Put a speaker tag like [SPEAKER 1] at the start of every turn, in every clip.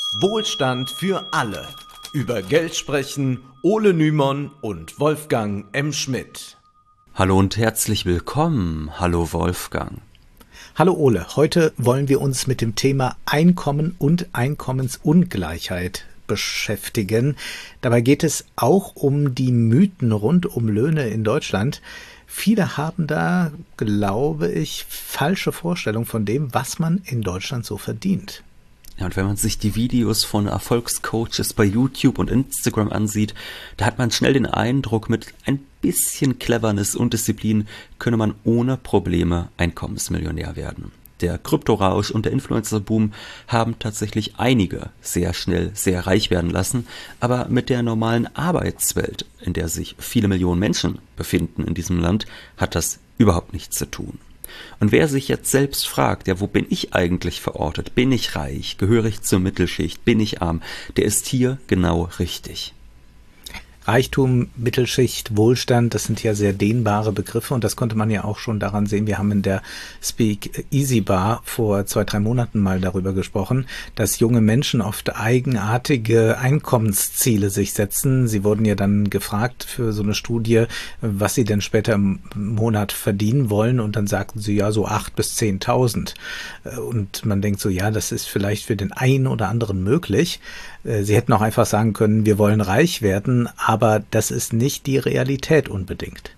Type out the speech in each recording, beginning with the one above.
[SPEAKER 1] Wohlstand für alle. Über Geld sprechen Ole Nymon und Wolfgang M. Schmidt.
[SPEAKER 2] Hallo und herzlich willkommen. Hallo Wolfgang.
[SPEAKER 3] Hallo Ole, heute wollen wir uns mit dem Thema Einkommen und Einkommensungleichheit beschäftigen. Dabei geht es auch um die Mythen rund um Löhne in Deutschland. Viele haben da, glaube ich, falsche Vorstellungen von dem, was man in Deutschland so verdient.
[SPEAKER 2] Ja, und wenn man sich die Videos von Erfolgscoaches bei YouTube und Instagram ansieht, da hat man schnell den Eindruck, mit ein bisschen Cleverness und Disziplin könne man ohne Probleme Einkommensmillionär werden. Der Kryptorausch und der Influencer-Boom haben tatsächlich einige sehr schnell sehr reich werden lassen, aber mit der normalen Arbeitswelt, in der sich viele Millionen Menschen befinden in diesem Land, hat das überhaupt nichts zu tun. Und wer sich jetzt selbst fragt, ja, wo bin ich eigentlich verortet? Bin ich reich? Gehöre ich zur Mittelschicht? Bin ich arm? Der ist hier genau richtig.
[SPEAKER 3] Reichtum, Mittelschicht, Wohlstand, das sind ja sehr dehnbare Begriffe und das konnte man ja auch schon daran sehen. Wir haben in der Speak Easy Bar vor 2-3 Monaten mal darüber gesprochen, dass junge Menschen oft eigenartige Einkommensziele sich setzen. Sie wurden ja dann gefragt für so eine Studie, was sie denn später im Monat verdienen wollen und dann sagten sie ja so 8.000 bis 10.000. Und man denkt so, ja, das ist vielleicht für den einen oder anderen möglich. Sie hätten auch einfach sagen können, wir wollen reich werden, aber das ist nicht die Realität unbedingt.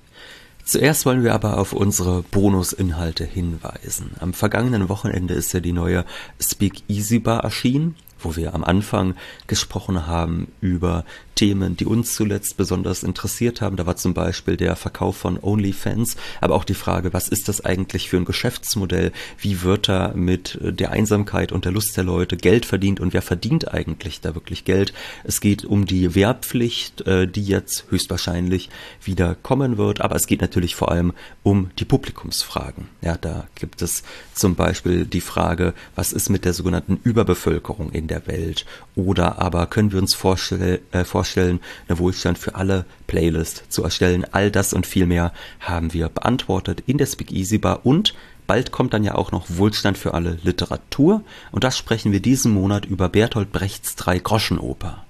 [SPEAKER 2] Zuerst wollen wir aber auf unsere Bonusinhalte hinweisen. Am vergangenen Wochenende ist ja die neue Speak Easy Bar erschienen, wo wir am Anfang gesprochen haben über Themen, die uns zuletzt besonders interessiert haben. Da war zum Beispiel der Verkauf von OnlyFans, aber auch die Frage, was ist das eigentlich für ein Geschäftsmodell? Wie wird da mit der Einsamkeit und der Lust der Leute Geld verdient und wer verdient eigentlich da wirklich Geld? Es geht um die Wehrpflicht, die jetzt höchstwahrscheinlich wieder kommen wird, aber es geht natürlich vor allem um die Publikumsfragen. Ja, da gibt es zum Beispiel die Frage, was ist mit der sogenannten Überbevölkerung in der Welt? Oder aber können wir uns vorstellen, eine Wohlstand für alle Playlist zu erstellen. All das und viel mehr haben wir beantwortet in der Speak Easy Bar und bald kommt dann ja auch noch Wohlstand für alle Literatur und das sprechen wir diesen Monat über Bertolt Brechts Drei-Groschen-Oper.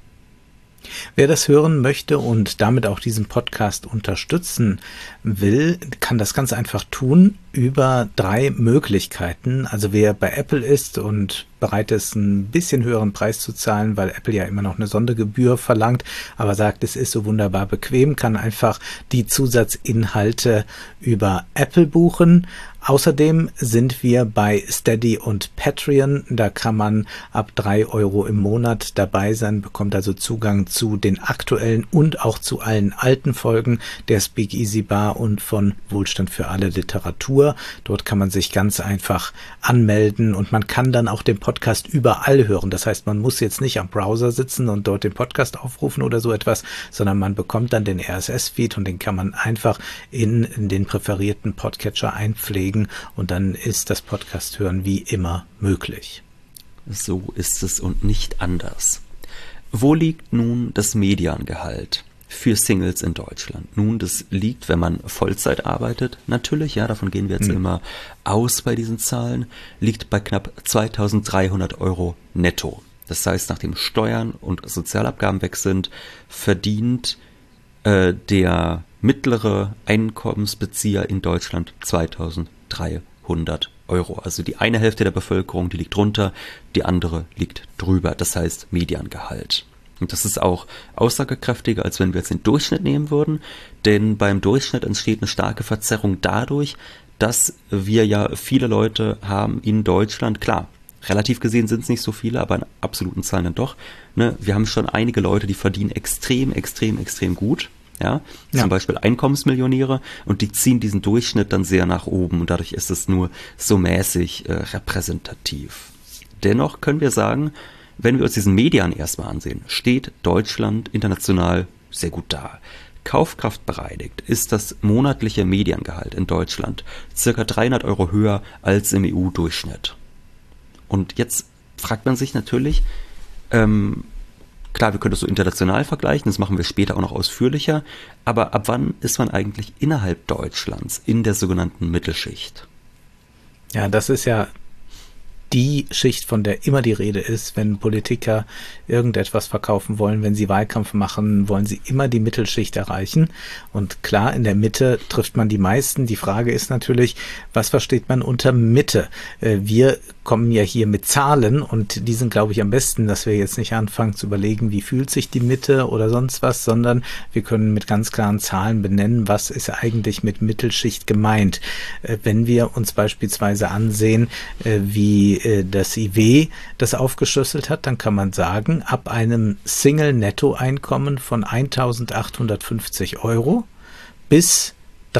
[SPEAKER 3] Wer das hören möchte und damit auch diesen Podcast unterstützen will, kann das ganz einfach tun über 3 Möglichkeiten. Also wer bei Apple ist und bereit ist, einen bisschen höheren Preis zu zahlen, weil Apple ja immer noch eine Sondergebühr verlangt, aber sagt, es ist so wunderbar bequem, kann einfach die Zusatzinhalte über Apple buchen. Außerdem sind wir bei Steady und Patreon. Da kann man ab 3 Euro im Monat dabei sein, bekommt also Zugang zu den aktuellen und auch zu allen alten Folgen der Speak Easy Bar und von Wohlstand für alle Literatur. Dort kann man sich ganz einfach anmelden und man kann dann auch den Podcast überall hören. Das heißt, man muss jetzt nicht am Browser sitzen und dort den Podcast aufrufen oder so etwas, sondern man bekommt dann den RSS-Feed und den kann man einfach in den präferierten Podcatcher einpflegen. Und dann ist das Podcast hören wie immer möglich.
[SPEAKER 2] So ist es und nicht anders. Wo liegt nun das Mediangehalt für Singles in Deutschland? Nun, das liegt, wenn man Vollzeit arbeitet, natürlich, ja, davon gehen wir jetzt immer aus bei diesen Zahlen, liegt bei knapp 2.300 Euro netto. Das heißt, nachdem Steuern und Sozialabgaben weg sind, verdient der mittlere Einkommensbezieher in Deutschland 2.300 Euro. Also die eine Hälfte der Bevölkerung, die liegt drunter, die andere liegt drüber. Das heißt Mediangehalt. Und das ist auch aussagekräftiger, als wenn wir jetzt den Durchschnitt nehmen würden. Denn beim Durchschnitt entsteht eine starke Verzerrung dadurch, dass wir ja viele Leute haben in Deutschland, klar, relativ gesehen sind es nicht so viele, aber in absoluten Zahlen dann doch. Ne? Wir haben schon einige Leute, die verdienen extrem gut. Ja, zum Beispiel Einkommensmillionäre und die ziehen diesen Durchschnitt dann sehr nach oben und dadurch ist es nur so mäßig repräsentativ. Dennoch können wir sagen, wenn wir uns diesen Median erstmal ansehen, steht Deutschland international sehr gut da. Kaufkraftbereinigt ist das monatliche Mediangehalt in Deutschland circa 300 Euro höher als im EU-Durchschnitt. Und jetzt fragt man sich natürlich, klar, wir können das so international vergleichen, das machen wir später auch noch ausführlicher, aber ab wann ist man eigentlich innerhalb Deutschlands in der sogenannten Mittelschicht?
[SPEAKER 3] Ja, das ist ja die Schicht, von der immer die Rede ist. Wenn Politiker irgendetwas verkaufen wollen, wenn sie Wahlkampf machen, wollen sie immer die Mittelschicht erreichen. Und klar, in der Mitte trifft man die meisten. Die Frage ist natürlich, was versteht man unter Mitte? Wir kommen ja hier mit Zahlen und die sind, glaube ich, am besten, dass wir jetzt nicht anfangen zu überlegen, wie fühlt sich die Mitte oder sonst was, sondern wir können mit ganz klaren Zahlen benennen, was ist eigentlich mit Mittelschicht gemeint. Wenn wir uns beispielsweise ansehen, wie das IW das aufgeschlüsselt hat, dann kann man sagen, ab einem Single-Nettoeinkommen von 1.850 € bis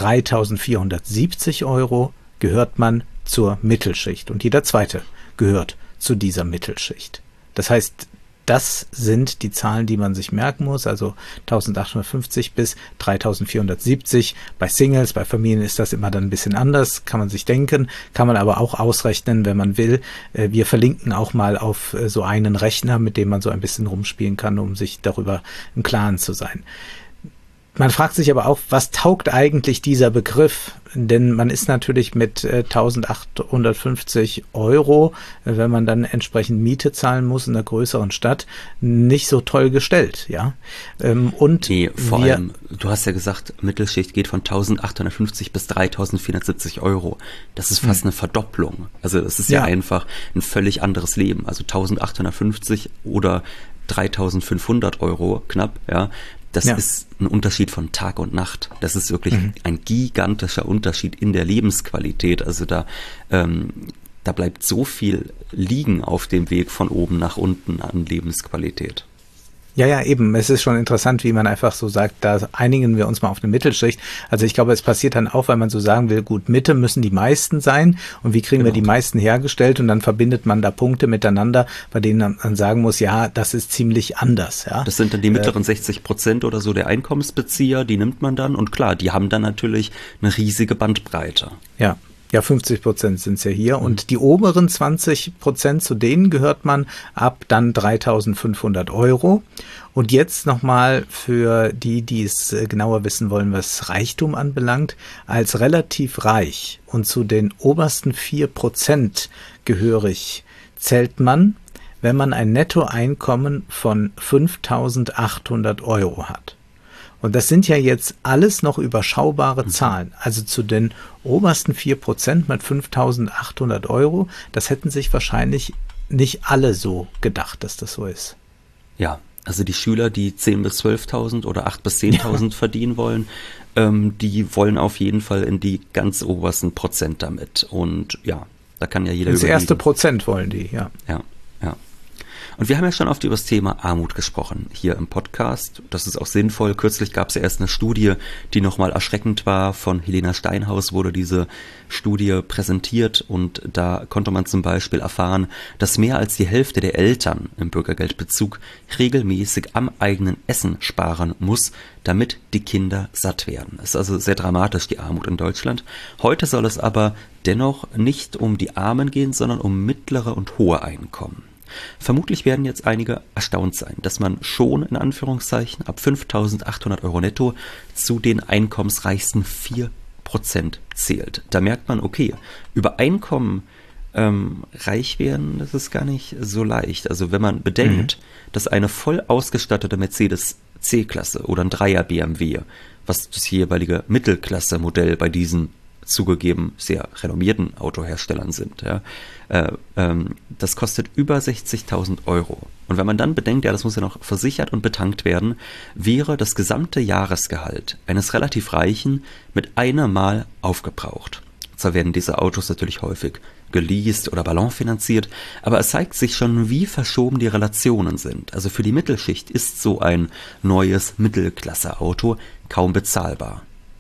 [SPEAKER 3] 3.470 € gehört man zur Mittelschicht und jeder Zweite gehört zu dieser Mittelschicht. Das heißt, das sind die Zahlen, die man sich merken muss, also 1.850 bis 3.470. Bei Singles, bei Familien ist das immer dann ein bisschen anders, kann man sich denken, kann man aber auch ausrechnen, wenn man will. Wir verlinken auch mal auf so einen Rechner, mit dem man so ein bisschen rumspielen kann, um sich darüber im Klaren zu sein. Man fragt sich aber auch, was taugt eigentlich dieser Begriff? Denn man ist natürlich mit 1.850 €, wenn man dann entsprechend Miete zahlen muss in einer größeren Stadt, nicht so toll gestellt, ja. Und
[SPEAKER 2] nee, vor allem, du hast ja gesagt, Mittelschicht geht von 1.850 bis 3.470 €. Das ist fast eine Verdopplung. Also das ist ja einfach ein völlig anderes Leben. Also 1.850 oder 3.500 € knapp, ja. Das ist ein Unterschied von Tag und Nacht. Das ist wirklich ein gigantischer Unterschied in der Lebensqualität. Also da bleibt so viel liegen auf dem Weg von oben nach unten an Lebensqualität.
[SPEAKER 3] Ja, eben. Es ist schon interessant, wie man einfach so sagt, da einigen wir uns mal auf eine Mittelschicht. Also ich glaube, es passiert dann auch, weil man so sagen will, gut, Mitte müssen die meisten sein und wie kriegen wir die meisten hergestellt und dann verbindet man da Punkte miteinander, bei denen man sagen muss, ja, das ist ziemlich anders. Ja.
[SPEAKER 2] Das sind dann die mittleren 60% oder so der Einkommensbezieher, die nimmt man dann und klar, die haben dann natürlich eine riesige Bandbreite.
[SPEAKER 3] Ja. Ja, 50% sind es ja hier und die oberen 20%, zu denen gehört man ab dann 3.500 €. Und jetzt nochmal für die es genauer wissen wollen, was Reichtum anbelangt, als relativ reich und zu den obersten 4% gehörig zählt man, wenn man ein Nettoeinkommen von 5.800 € hat. Und das sind ja jetzt alles noch überschaubare Zahlen. Also zu den obersten 4% mit 5.800 €, das hätten sich wahrscheinlich nicht alle so gedacht, dass das so ist.
[SPEAKER 2] Ja, also die Schüler, die 10.000 bis 12.000 oder 8.000 bis 10.000 verdienen wollen, die wollen auf jeden Fall in die ganz obersten Prozent damit. Und ja, da kann ja jeder
[SPEAKER 3] ins erste Prozent wollen die, ja.
[SPEAKER 2] Ja. Und wir haben ja schon oft über das Thema Armut gesprochen, hier im Podcast. Das ist auch sinnvoll. Kürzlich gab es ja erst eine Studie, die nochmal erschreckend war. Von Helena Steinhaus wurde diese Studie präsentiert und da konnte man zum Beispiel erfahren, dass mehr als die Hälfte der Eltern im Bürgergeldbezug regelmäßig am eigenen Essen sparen muss, damit die Kinder satt werden. Das ist also sehr dramatisch, die Armut in Deutschland. Heute soll es aber dennoch nicht um die Armen gehen, sondern um mittlere und hohe Einkommen. Vermutlich werden jetzt einige erstaunt sein, dass man schon in Anführungszeichen ab 5.800 € netto zu den einkommensreichsten 4% zählt. Da merkt man, okay, über Einkommen reich werden, das ist gar nicht so leicht. Also wenn man bedenkt, dass eine voll ausgestattete Mercedes C-Klasse oder ein 3er BMW, was das jeweilige Mittelklasse-Modell bei diesen zugegeben sehr renommierten Autoherstellern sind, ja, das kostet über 60.000 €. Und wenn man dann bedenkt, ja, das muss ja noch versichert und betankt werden, wäre das gesamte Jahresgehalt eines relativ Reichen mit einem Mal aufgebraucht. Zwar werden diese Autos natürlich häufig geleast oder ballonfinanziert, aber es zeigt sich schon, wie verschoben die Relationen sind. Also für die Mittelschicht ist so ein neues Mittelklasse-Auto kaum bezahlbar.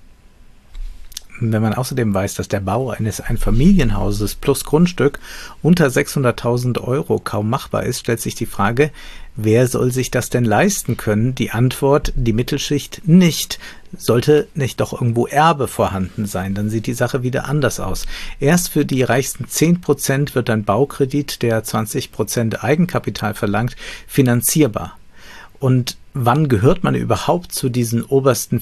[SPEAKER 3] Wenn man außerdem weiß, dass der Bau eines Einfamilienhauses plus Grundstück unter 600.000 € kaum machbar ist, stellt sich die Frage, wer soll sich das denn leisten können? Die Antwort, die Mittelschicht nicht. Sollte nicht doch irgendwo Erbe vorhanden sein, dann sieht die Sache wieder anders aus. Erst für die reichsten 10% wird ein Baukredit, der 20% Eigenkapital verlangt, finanzierbar. Und wann gehört man überhaupt zu diesen obersten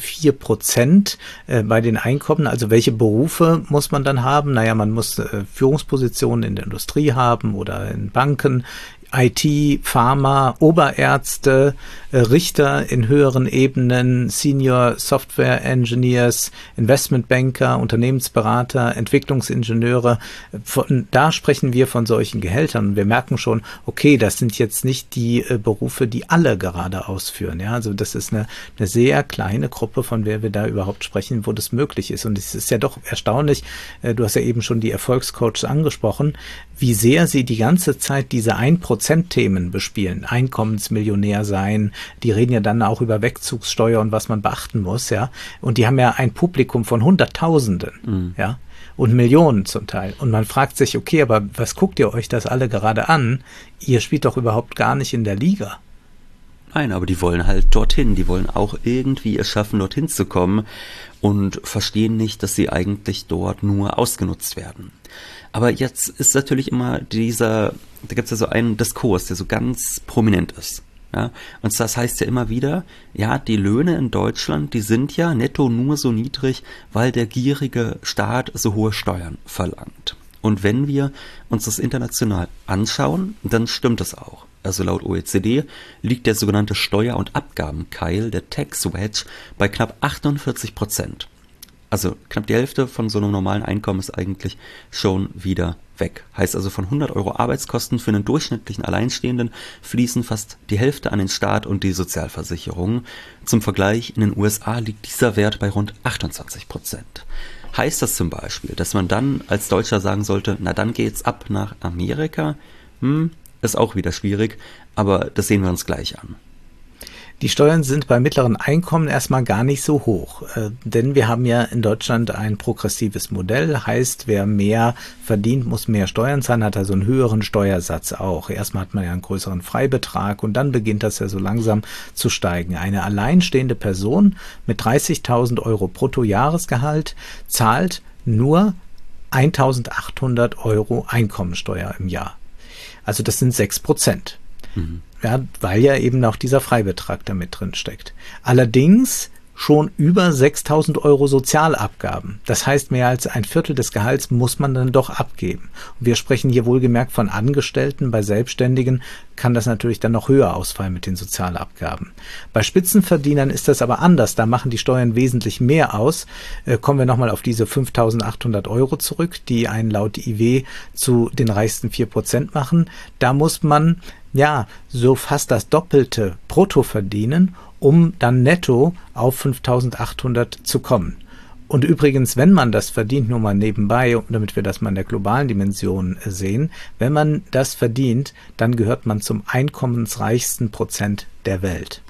[SPEAKER 3] 4% bei den Einkommen? Also welche Berufe muss man dann haben? Naja, man muss Führungspositionen in der Industrie haben oder in Banken, IT, Pharma, Oberärzte, Richter in höheren Ebenen, Senior Software Engineers, Investmentbanker, Unternehmensberater, Entwicklungsingenieure. Da sprechen wir von solchen Gehältern. Wir merken schon, okay, das sind jetzt nicht die Berufe, die alle gerade ausführen. Ja, also das ist eine sehr kleine Gruppe, von der wir da überhaupt sprechen, wo das möglich ist. Und es ist ja doch erstaunlich, du hast ja eben schon die Erfolgscoaches angesprochen, wie sehr sie die ganze Zeit diese 1%-Themen bespielen. Einkommensmillionär sein, die reden ja dann auch über Wegzugssteuer und was man beachten muss, ja. Und die haben ja ein Publikum von Hunderttausenden, ja, und Millionen zum Teil. Und man fragt sich, okay, aber was guckt ihr euch das alle gerade an? Ihr spielt doch überhaupt gar nicht in der Liga.
[SPEAKER 2] Nein, aber die wollen halt dorthin. Die wollen auch irgendwie es schaffen, dorthin zu kommen und verstehen nicht, dass sie eigentlich dort nur ausgenutzt werden. Aber jetzt ist natürlich immer da gibt es ja so einen Diskurs, der so ganz prominent ist. Ja? Und das heißt ja immer wieder, ja, die Löhne in Deutschland, die sind ja netto nur so niedrig, weil der gierige Staat so hohe Steuern verlangt. Und wenn wir uns das international anschauen, dann stimmt das auch. Also laut OECD liegt der sogenannte Steuer- und Abgabenkeil, der Tax Wedge, bei knapp 48%. Also knapp die Hälfte von so einem normalen Einkommen ist eigentlich schon wieder weg. Heißt also, von 100 Euro Arbeitskosten für einen durchschnittlichen Alleinstehenden fließen fast die Hälfte an den Staat und die Sozialversicherung. Zum Vergleich, in den USA liegt dieser Wert bei rund 28%. Heißt das zum Beispiel, dass man dann als Deutscher sagen sollte, na dann geht's ab nach Amerika? Ist auch wieder schwierig, aber das sehen wir uns gleich an.
[SPEAKER 3] Die Steuern sind bei mittleren Einkommen erstmal gar nicht so hoch, denn wir haben ja in Deutschland ein progressives Modell, heißt, wer mehr verdient, muss mehr Steuern zahlen, hat also einen höheren Steuersatz auch. Erstmal hat man ja einen größeren Freibetrag und dann beginnt das ja so langsam zu steigen. Eine alleinstehende Person mit 30.000 Euro Bruttojahresgehalt zahlt nur 1.800 Euro Einkommensteuer im Jahr. Also das sind 6%. Ja, weil ja eben auch dieser Freibetrag damit drin steckt. Allerdings schon über 6.000 Euro Sozialabgaben. Das heißt, mehr als ein Viertel des Gehalts muss man dann doch abgeben. Und wir sprechen hier wohlgemerkt von Angestellten. Bei Selbstständigen kann das natürlich dann noch höher ausfallen mit den Sozialabgaben. Bei Spitzenverdienern ist das aber anders. Da machen die Steuern wesentlich mehr aus. Kommen wir nochmal auf diese 5.800 Euro zurück, die einen laut IW zu den reichsten 4% machen. Da muss man ja so fast das Doppelte brutto verdienen, um dann netto auf 5.800 zu kommen. Und übrigens, wenn man das verdient, nur mal nebenbei, damit wir das mal in der globalen Dimension sehen, wenn man das verdient, dann gehört man zum einkommensreichsten Prozent der Welt.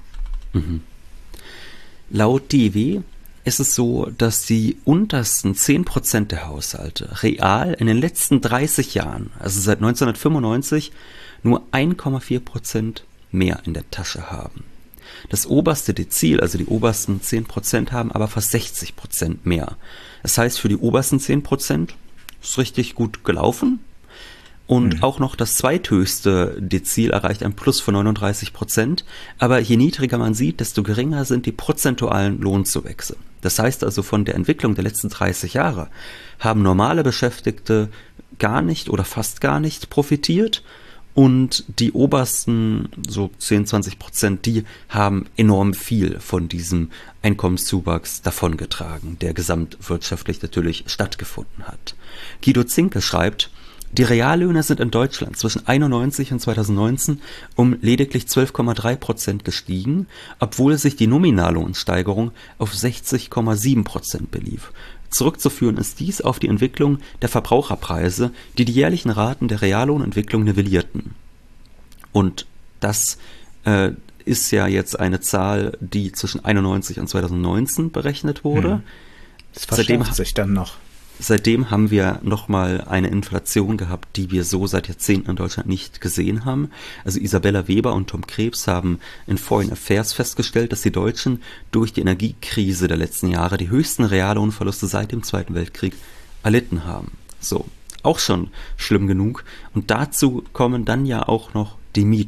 [SPEAKER 2] Laut DIW ist es so, dass die untersten 10% der Haushalte real in den letzten 30 Jahren, also seit 1995, nur 1,4% mehr in der Tasche haben. Das oberste Dezil, also die obersten 10%, haben aber fast 60% mehr. Das heißt, für die obersten 10% ist richtig gut gelaufen. Und auch noch das zweithöchste Dezil erreicht ein Plus von 39%. Aber je niedriger man sieht, desto geringer sind die prozentualen Lohnzuwächse. Das heißt also, von der Entwicklung der letzten 30 Jahre haben normale Beschäftigte gar nicht oder fast gar nicht profitiert. Und die obersten, so 10-20%, die haben enorm viel von diesem Einkommenszuwachs davongetragen, der gesamtwirtschaftlich natürlich stattgefunden hat. Guido Zinke schreibt, die Reallöhne sind in Deutschland zwischen 1991 und 2019 um lediglich 12,3% gestiegen, obwohl sich die Nominallohnsteigerung auf 60,7% belief. Zurückzuführen ist dies auf die Entwicklung der Verbraucherpreise, die die jährlichen Raten der Reallohnentwicklung nivellierten. Und das ist ja jetzt eine Zahl, die zwischen 91 und 2019 berechnet wurde.
[SPEAKER 3] Das verschärft sich dann noch.
[SPEAKER 2] Seitdem haben wir nochmal eine Inflation gehabt, die wir so seit Jahrzehnten in Deutschland nicht gesehen haben. Also Isabella Weber und Tom Krebs haben in Foreign Affairs festgestellt, dass die Deutschen durch die Energiekrise der letzten Jahre die höchsten Reallohnverluste seit dem Zweiten Weltkrieg erlitten haben. So, auch schon schlimm genug. Und dazu kommen dann ja auch noch die Mieten.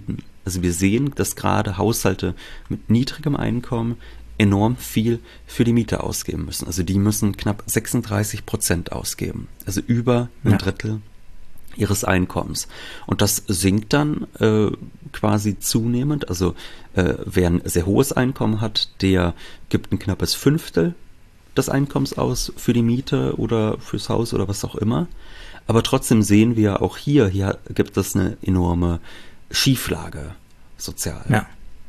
[SPEAKER 2] Also wir sehen, dass gerade Haushalte mit niedrigem Einkommen enorm viel für die Miete ausgeben müssen. Also die müssen knapp 36% ausgeben. Also über ein Drittel ihres Einkommens. Und das sinkt dann quasi zunehmend. Also wer ein sehr hohes Einkommen hat, der gibt ein knappes Fünftel des Einkommens aus für die Miete oder fürs Haus oder was auch immer. Aber trotzdem sehen wir auch hier gibt es eine enorme Schieflage sozial.
[SPEAKER 3] Ja.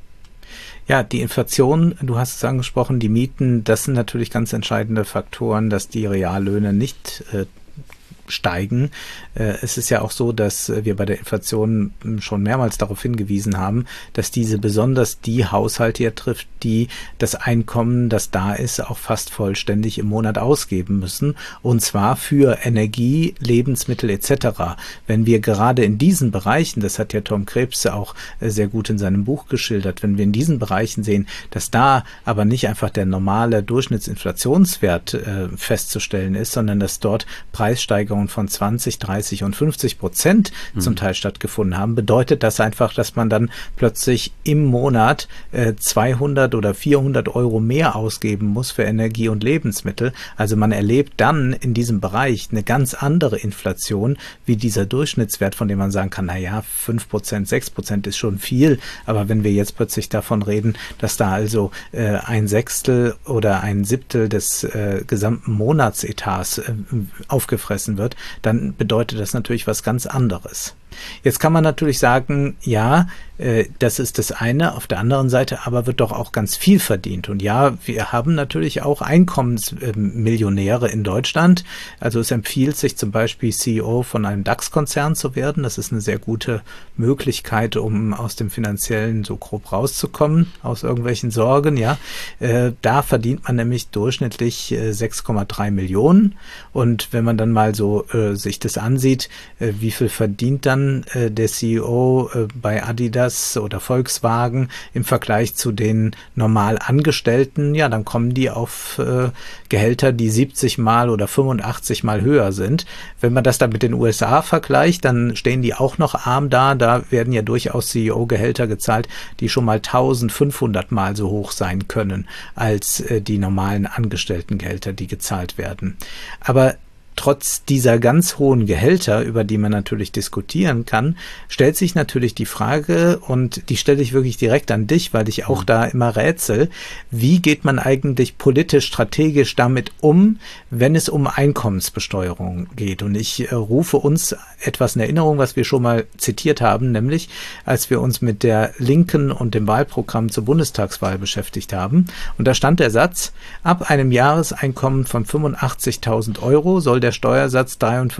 [SPEAKER 3] Ja, die Inflation, du hast es angesprochen, die Mieten, das sind natürlich ganz entscheidende Faktoren, dass die Reallöhne nicht steigen. Es ist ja auch so, dass wir bei der Inflation schon mehrmals darauf hingewiesen haben, dass diese besonders die Haushalte hier trifft, die das Einkommen, das da ist, auch fast vollständig im Monat ausgeben müssen, und zwar für Energie, Lebensmittel etc. Wenn wir gerade in diesen Bereichen, das hat ja Tom Krebs auch sehr gut in seinem Buch geschildert, wenn wir in diesen Bereichen sehen, dass da aber nicht einfach der normale Durchschnittsinflationswert festzustellen ist, sondern dass dort Preissteigerungen von 20, 30 und 50% zum Teil stattgefunden haben, bedeutet das einfach, dass man dann plötzlich im Monat 200 oder 400 Euro mehr ausgeben muss für Energie und Lebensmittel. Also man erlebt dann in diesem Bereich eine ganz andere Inflation wie dieser Durchschnittswert, von dem man sagen kann, naja, 5%, 6% ist schon viel, aber wenn wir jetzt plötzlich davon reden, dass da also ein Sechstel oder ein Siebtel des gesamten Monatsetats aufgefressen wird, dann bedeutet das natürlich was ganz anderes. Jetzt kann man natürlich sagen, ja, das ist das eine, auf der anderen Seite aber wird doch auch ganz viel verdient. Und ja, wir haben natürlich auch Einkommensmillionäre in Deutschland. Also es empfiehlt sich zum Beispiel CEO von einem DAX-Konzern zu werden. Das ist eine sehr gute Möglichkeit, um aus dem Finanziellen so grob rauszukommen, aus irgendwelchen Sorgen, ja. Da verdient man nämlich durchschnittlich 6,3 Millionen. Und wenn man dann mal so sich das ansieht, wie viel verdient dann der CEO bei Adidas oder Volkswagen im Vergleich zu den normal Angestellten, ja, dann kommen die auf Gehälter, die 70 mal oder 85 mal höher sind. Wenn man das dann mit den USA vergleicht, dann stehen die auch noch arm da. Da werden ja durchaus CEO-Gehälter gezahlt, die schon mal 1500 mal so hoch sein können als die normalen Angestelltengehälter, die gezahlt werden. Aber trotz dieser ganz hohen Gehälter, über die man natürlich diskutieren kann, stellt sich natürlich die Frage, und die stelle ich wirklich direkt an dich, weil ich auch da immer rätsel, wie geht man eigentlich politisch, strategisch damit um, wenn es um Einkommensbesteuerung geht? Und ich rufe uns etwas in Erinnerung, was wir schon mal zitiert haben, nämlich als wir uns mit der Linken und dem Wahlprogramm zur Bundestagswahl beschäftigt haben. Und da stand der Satz, ab einem Jahreseinkommen von 85.000 Euro soll der Steuersatz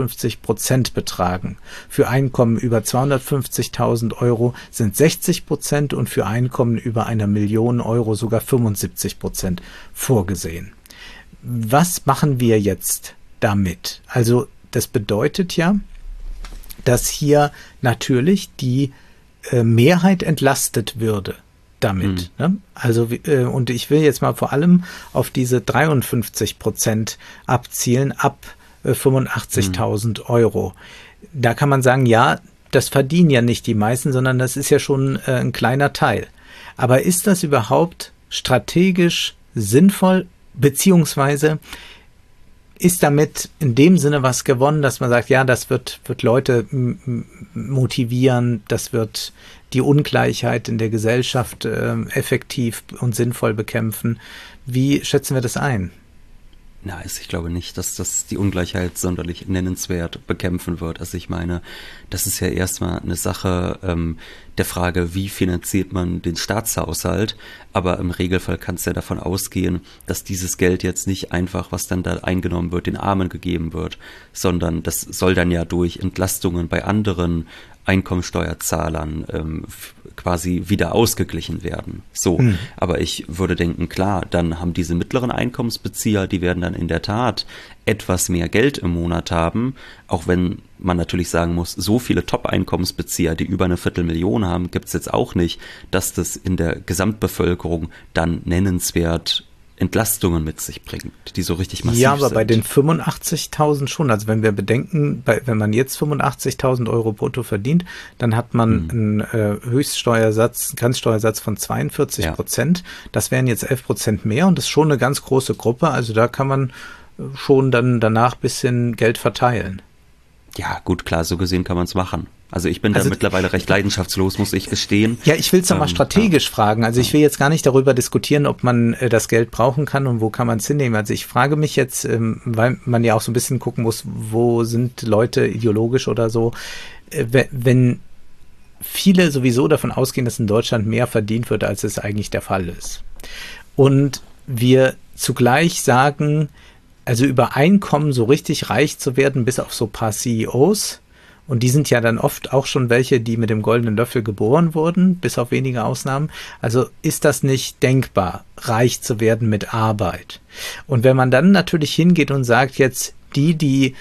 [SPEAKER 3] 53% betragen. Für Einkommen über 250.000 Euro sind 60% und für Einkommen über 1 Million Euro sogar 75% vorgesehen. Was machen wir jetzt damit? Also das bedeutet ja, dass hier natürlich die Mehrheit entlastet würde damit. Ne? Also, und ich will jetzt mal vor allem auf diese 53% abzielen, ab 85.000 Euro. Da kann man sagen, ja, das verdienen ja nicht die meisten, sondern das ist ja schon ein kleiner Teil. Aber ist das überhaupt strategisch sinnvoll, beziehungsweise ist damit in dem Sinne was gewonnen, dass man sagt, ja, das wird Leute motivieren, das wird die Ungleichheit in der Gesellschaft effektiv und sinnvoll bekämpfen. Wie schätzen wir das ein?
[SPEAKER 2] Na, ich glaube nicht, dass das die Ungleichheit sonderlich nennenswert bekämpfen wird. Also ich meine, das ist ja erstmal eine Sache der Frage, wie finanziert man den Staatshaushalt, aber im Regelfall kann es ja davon ausgehen, dass dieses Geld jetzt nicht einfach, was dann da eingenommen wird, den Armen gegeben wird, sondern das soll dann ja durch Entlastungen bei anderen Einkommensteuerzahlern quasi wieder ausgeglichen werden. So, aber ich würde denken, klar, dann haben diese mittleren Einkommensbezieher, die werden dann in der Tat etwas mehr Geld im Monat haben, auch wenn man natürlich sagen muss, so viele Top-Einkommensbezieher, die über 250.000 haben, gibt es jetzt auch nicht, dass das in der Gesamtbevölkerung dann nennenswert Entlastungen mit sich bringt, die so richtig massiv sind.
[SPEAKER 3] Ja, aber bei den 85.000 schon. Also wenn wir bedenken, wenn man jetzt 85.000 Euro brutto verdient, dann hat man einen Höchststeuersatz, Grenzsteuersatz von 42%. Ja. Das wären jetzt 11% mehr und das ist schon eine ganz große Gruppe. Also da kann man schon dann danach ein bisschen Geld verteilen.
[SPEAKER 2] Ja, gut, klar, so gesehen kann man es machen. Also ich bin da mittlerweile recht leidenschaftslos, muss ich gestehen.
[SPEAKER 3] Ja, ich will es nochmal strategisch fragen. Also ich will jetzt gar nicht darüber diskutieren, ob man das Geld brauchen kann und wo kann man es hinnehmen. Also ich frage mich jetzt, weil man ja auch so ein bisschen gucken muss, wo sind Leute ideologisch oder so, wenn viele sowieso davon ausgehen, dass in Deutschland mehr verdient wird, als es eigentlich der Fall ist. Und wir zugleich sagen, also über Einkommen so richtig reich zu werden, bis auf so ein paar CEOs, und die sind ja dann oft auch schon welche, die mit dem goldenen Löffel geboren wurden, bis auf wenige Ausnahmen. Also ist das nicht denkbar, reich zu werden mit Arbeit? Und wenn man dann natürlich hingeht und sagt, jetzt die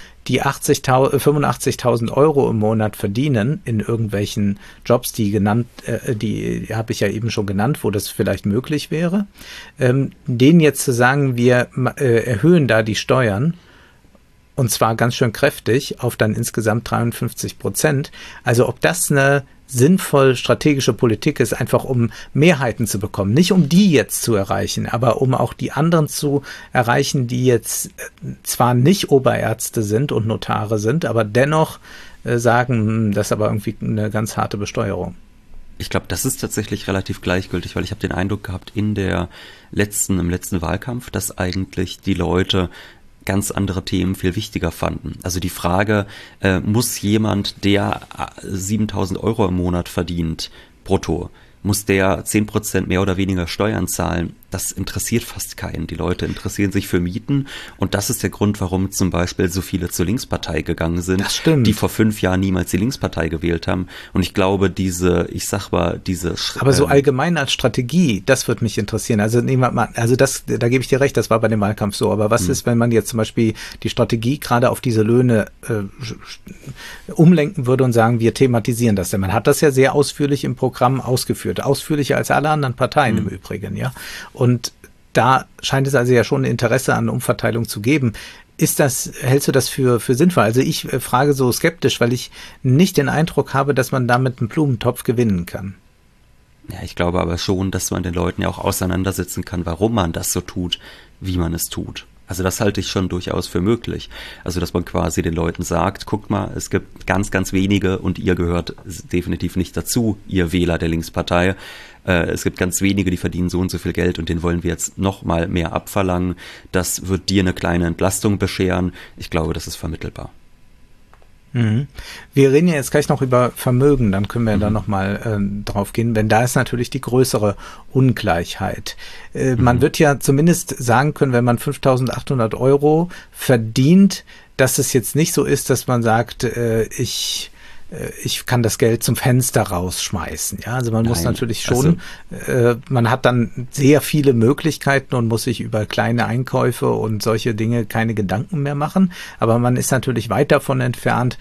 [SPEAKER 3] 85.000 Euro im Monat verdienen in irgendwelchen Jobs, die habe ich ja eben schon genannt, wo das vielleicht möglich wäre, denen jetzt zu sagen, wir erhöhen da die Steuern, und zwar ganz schön kräftig, auf dann insgesamt 53%. Also ob das eine sinnvoll strategische Politik ist, einfach um Mehrheiten zu bekommen. Nicht um die jetzt zu erreichen, aber um auch die anderen zu erreichen, die jetzt zwar nicht Oberärzte sind und Notare sind, aber dennoch sagen, das ist aber irgendwie eine ganz harte Besteuerung.
[SPEAKER 2] Ich glaube, das ist tatsächlich relativ gleichgültig, weil ich habe den Eindruck gehabt im letzten Wahlkampf, dass eigentlich die Leute ganz andere Themen viel wichtiger fanden. Also die Frage, muss jemand, der 7.000 Euro im Monat verdient, brutto, muss der 10% mehr oder weniger Steuern zahlen? Das interessiert fast keinen. Die Leute interessieren sich für Mieten und das ist der Grund, warum zum Beispiel so viele zur Linkspartei gegangen sind, die vor 5 Jahren niemals die Linkspartei gewählt haben. Und ich glaube,
[SPEAKER 3] aber so allgemein als Strategie, das würde mich interessieren. Also da gebe ich dir recht, das war bei dem Wahlkampf so. Aber was ist, wenn man jetzt zum Beispiel die Strategie gerade auf diese Löhne umlenken würde und sagen, wir thematisieren das? Denn man hat das ja sehr ausführlich im Programm ausgeführt, ausführlicher als alle anderen Parteien im Übrigen, ja. Und da scheint es also ja schon ein Interesse an Umverteilung zu geben. Hältst du das für sinnvoll? Also ich frage so skeptisch, weil ich nicht den Eindruck habe, dass man damit einen Blumentopf gewinnen kann.
[SPEAKER 2] Ja, ich glaube aber schon, dass man den Leuten ja auch auseinandersetzen kann, warum man das so tut, wie man es tut. Also das halte ich schon durchaus für möglich. Also dass man quasi den Leuten sagt, guckt mal, es gibt ganz, ganz wenige und ihr gehört definitiv nicht dazu, ihr Wähler der Linkspartei. Es gibt ganz wenige, die verdienen so und so viel Geld und denen wollen wir jetzt noch mal mehr abverlangen. Das wird dir eine kleine Entlastung bescheren. Ich glaube, das ist vermittelbar.
[SPEAKER 3] Mhm. Wir reden ja jetzt gleich noch über Vermögen, dann können wir da nochmal drauf gehen, denn da ist natürlich die größere Ungleichheit. Man wird ja zumindest sagen können, wenn man 5.800 Euro verdient, dass es jetzt nicht so ist, dass man sagt, ich kann das Geld zum Fenster rausschmeißen. Ja, also man muss natürlich schon, man hat dann sehr viele Möglichkeiten und muss sich über kleine Einkäufe und solche Dinge keine Gedanken mehr machen. Aber man ist natürlich weit davon entfernt,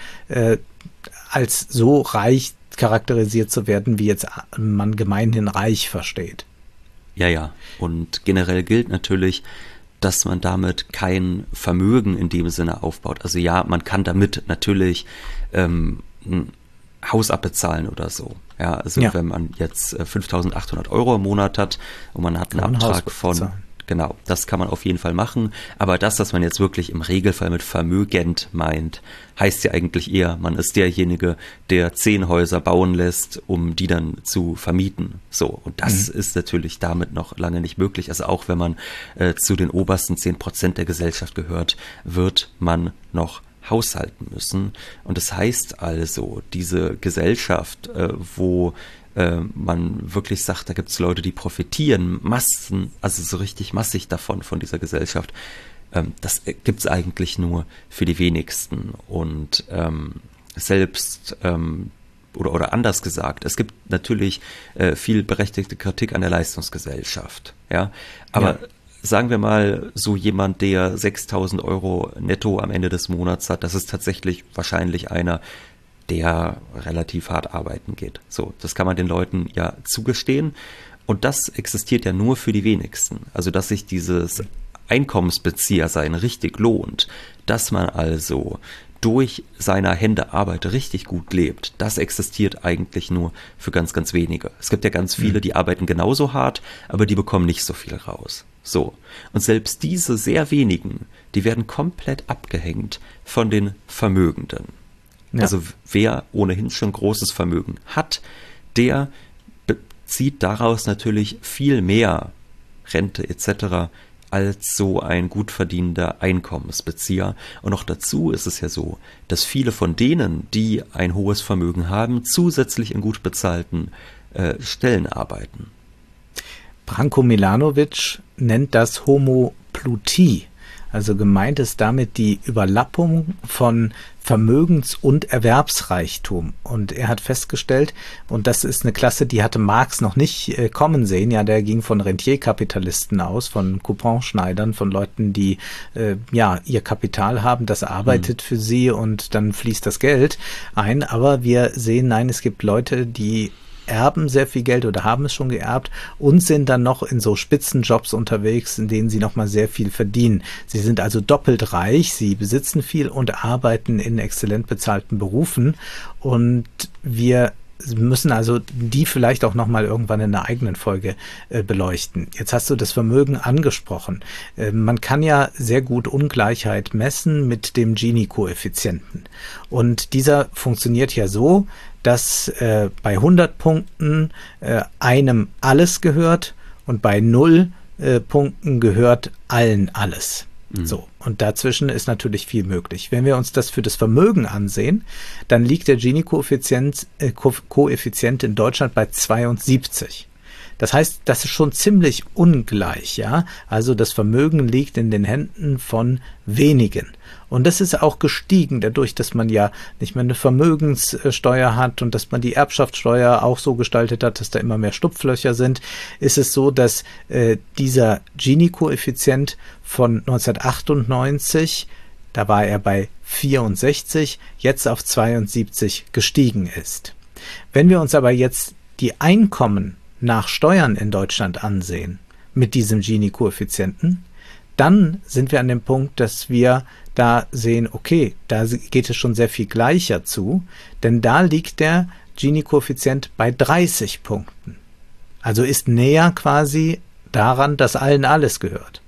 [SPEAKER 3] als so reich charakterisiert zu werden, wie jetzt man gemeinhin reich versteht.
[SPEAKER 2] Ja. Und generell gilt natürlich, dass man damit kein Vermögen in dem Sinne aufbaut. Also ja, man kann damit natürlich ein Haus abbezahlen oder so. Ja, also wenn man jetzt 5.800 Euro im Monat hat und man hat einen Abtrag von, genau, das kann man auf jeden Fall machen. Aber das, was man jetzt wirklich im Regelfall mit vermögend meint, heißt ja eigentlich eher, man ist derjenige, der 10 Häuser bauen lässt, um die dann zu vermieten. So, und das ist natürlich damit noch lange nicht möglich. Also auch wenn man zu den obersten 10% der Gesellschaft gehört, wird man noch haushalten müssen. Und das heißt also, diese Gesellschaft, wo man wirklich sagt, da gibt es Leute, die profitieren, also so richtig massig davon, von dieser Gesellschaft, das gibt es eigentlich nur für die wenigsten. Und selbst oder anders gesagt, es gibt natürlich viel berechtigte Kritik an der Leistungsgesellschaft. Ja, aber sagen wir mal, so jemand, der 6.000 Euro netto am Ende des Monats hat, das ist tatsächlich wahrscheinlich einer, der relativ hart arbeiten geht. So, das kann man den Leuten ja zugestehen. Und das existiert ja nur für die wenigsten. Also dass sich dieses Einkommensbeziehersein richtig lohnt, dass man also durch seine Hände Arbeit richtig gut lebt, das existiert eigentlich nur für ganz, ganz wenige. Es gibt ja ganz viele, die arbeiten genauso hart, aber die bekommen nicht so viel raus. So. Und selbst diese sehr wenigen, die werden komplett abgehängt von den Vermögenden. Ja. Also wer ohnehin schon großes Vermögen hat, der bezieht daraus natürlich viel mehr Rente etc., als so ein gut verdienender Einkommensbezieher. Und noch dazu ist es ja so, dass viele von denen, die ein hohes Vermögen haben, zusätzlich in gut bezahlten Stellen arbeiten.
[SPEAKER 3] Branko Milanovic nennt das Homoplutie. Also gemeint ist damit die Überlappung von Vermögens- und Erwerbsreichtum. Und er hat festgestellt, und das ist eine Klasse, die hatte Marx noch nicht kommen sehen, ja, der ging von Rentierkapitalisten aus, von Couponschneidern, von Leuten, die ihr Kapital haben, das arbeitet für sie und dann fließt das Geld ein. Aber wir sehen, nein, es gibt Leute, die erben sehr viel Geld oder haben es schon geerbt und sind dann noch in so Spitzenjobs unterwegs, in denen sie nochmal sehr viel verdienen. Sie sind also doppelt reich, sie besitzen viel und arbeiten in exzellent bezahlten Berufen und wir müssen also die vielleicht auch nochmal irgendwann in einer eigenen Folge beleuchten. Jetzt hast du das Vermögen angesprochen. Man kann ja sehr gut Ungleichheit messen mit dem Gini-Koeffizienten. Und dieser funktioniert ja so, dass bei 100 Punkten einem alles gehört und bei 0 Punkten gehört allen alles. So, und dazwischen ist natürlich viel möglich. Wenn wir uns das für das Vermögen ansehen, dann liegt der Gini-Koeffizient in Deutschland bei 72. Das heißt, das ist schon ziemlich ungleich, ja. Also das Vermögen liegt in den Händen von wenigen. Und das ist auch gestiegen, dadurch, dass man ja nicht mehr eine Vermögenssteuer hat und dass man die Erbschaftssteuer auch so gestaltet hat, dass da immer mehr Schlupflöcher sind, ist es so, dass dieser Gini-Koeffizient von 1998, da war er bei 64, jetzt auf 72 gestiegen ist. Wenn wir uns aber jetzt die Einkommen nach Steuern in Deutschland ansehen, mit diesem Gini-Koeffizienten, dann sind wir an dem Punkt, dass wir da sehen, okay, da geht es schon sehr viel gleicher zu, denn da liegt der Gini-Koeffizient bei 30 Punkten. Also ist näher quasi daran, dass allen alles gehört.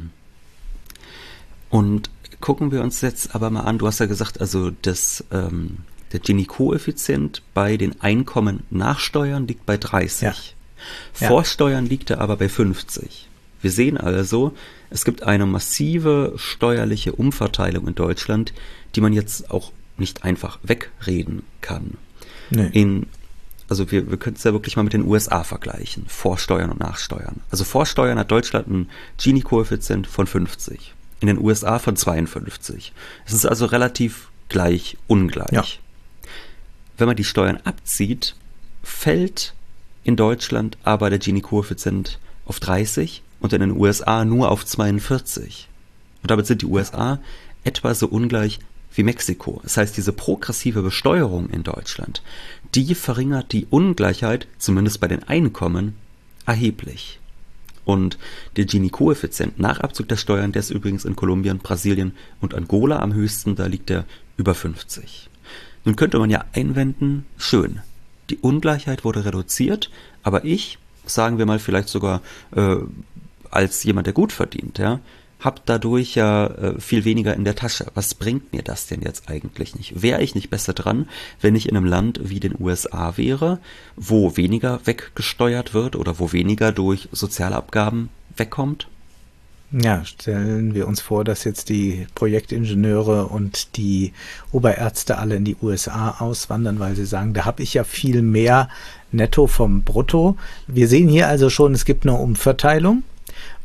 [SPEAKER 2] Und gucken wir uns jetzt aber mal an, du hast ja gesagt, also der Gini-Koeffizient bei den Einkommen nach Steuern liegt bei 30. Ja. Vor Steuern liegt er aber bei 50. Wir sehen also, es gibt eine massive steuerliche Umverteilung in Deutschland, die man jetzt auch nicht einfach wegreden kann. Nee. Also wir können es ja wirklich mal mit den USA vergleichen, Vorsteuern und Nachsteuern. Also Vorsteuern hat Deutschland einen Gini-Koeffizient von 50, in den USA von 52. Es ist also relativ ungleich. Ja. Wenn man die Steuern abzieht, fällt in Deutschland aber der Gini-Koeffizient auf 30 und in den USA nur auf 42. Und damit sind die USA etwa so ungleich wie Mexiko. Das heißt, diese progressive Besteuerung in Deutschland, die verringert die Ungleichheit, zumindest bei den Einkommen, erheblich. Und der Gini-Koeffizient nach Abzug der Steuern, der ist übrigens in Kolumbien, Brasilien und Angola am höchsten, da liegt er über 50. Nun könnte man ja einwenden, schön, die Ungleichheit wurde reduziert, aber ich, sagen wir mal vielleicht sogar als jemand, der gut verdient, ja, habe dadurch ja viel weniger in der Tasche. Was bringt mir das denn jetzt eigentlich nicht? Wäre ich nicht besser dran, wenn ich in einem Land wie den USA wäre, wo weniger weggesteuert wird oder wo weniger durch Sozialabgaben wegkommt?
[SPEAKER 3] Ja, stellen wir uns vor, dass jetzt die Projektingenieure und die Oberärzte alle in die USA auswandern, weil sie sagen, da habe ich ja viel mehr netto vom Brutto. Wir sehen hier also schon, es gibt eine Umverteilung.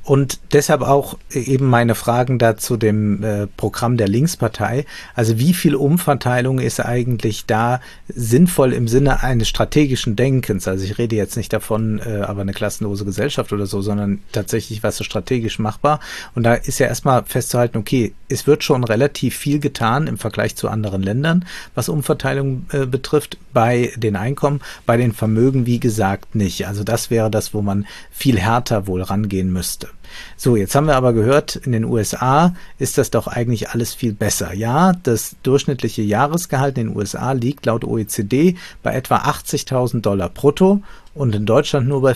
[SPEAKER 3] Und deshalb auch eben meine Fragen da zu dem Programm der Linkspartei. Also wie viel Umverteilung ist eigentlich da sinnvoll im Sinne eines strategischen Denkens? Also ich rede jetzt nicht davon, aber eine klassenlose Gesellschaft oder so, sondern tatsächlich, was ist strategisch machbar? Und da ist ja erstmal festzuhalten, okay, es wird schon relativ viel getan im Vergleich zu anderen Ländern, was Umverteilung betrifft, bei den Einkommen, bei den Vermögen, wie gesagt, nicht. Also das wäre das, wo man viel härter wohl rangehen müsste. So, jetzt haben wir aber gehört, in den USA ist das doch eigentlich alles viel besser. Ja, das durchschnittliche Jahresgehalt in den USA liegt laut OECD bei etwa $80.000 brutto und in Deutschland nur bei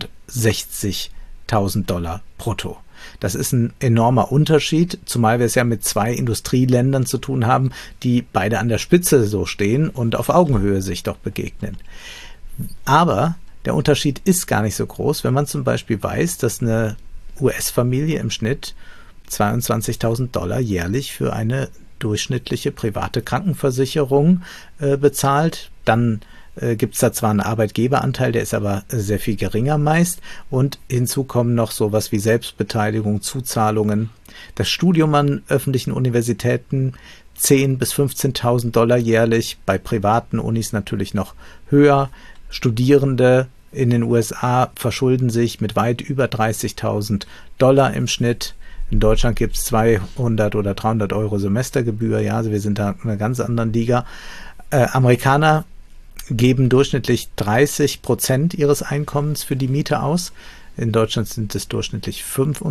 [SPEAKER 3] $65.000 brutto. Das ist ein enormer Unterschied, zumal wir es ja mit 2 Industrieländern zu tun haben, die beide an der Spitze so stehen und auf Augenhöhe sich doch begegnen. Aber der Unterschied ist gar nicht so groß, wenn man zum Beispiel weiß, dass eine US-Familie im Schnitt $22.000 jährlich für eine durchschnittliche private Krankenversicherung bezahlt. Dann gibt es da zwar einen Arbeitgeberanteil, der ist aber sehr viel geringer meist. Und hinzu kommen noch sowas wie Selbstbeteiligung, Zuzahlungen. Das Studium an öffentlichen Universitäten $10.000 bis $15.000 jährlich, bei privaten Unis natürlich noch höher. Studierende in den USA verschulden sich mit weit über $30.000 im Schnitt. In Deutschland gibt es 200 oder 300 Euro Semestergebühr. Ja, also wir sind da in einer ganz anderen Liga. Amerikaner geben durchschnittlich 30% ihres Einkommens für die Miete aus. In Deutschland sind es durchschnittlich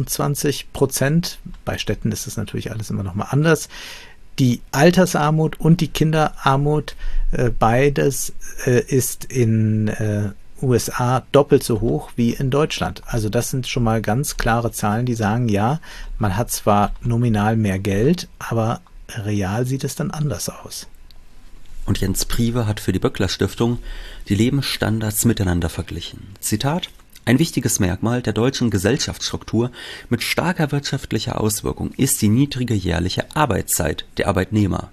[SPEAKER 3] 25%. Bei Städten ist es natürlich alles immer noch mal anders. Die Altersarmut und die Kinderarmut, beides ist in USA doppelt so hoch wie in Deutschland. Also das sind schon mal ganz klare Zahlen, die sagen, ja, man hat zwar nominal mehr Geld, aber real sieht es dann anders aus.
[SPEAKER 2] Und Jens Prive hat für die Böckler Stiftung die Lebensstandards miteinander verglichen. Zitat: Ein wichtiges Merkmal der deutschen Gesellschaftsstruktur mit starker wirtschaftlicher Auswirkung ist die niedrige jährliche Arbeitszeit der Arbeitnehmer.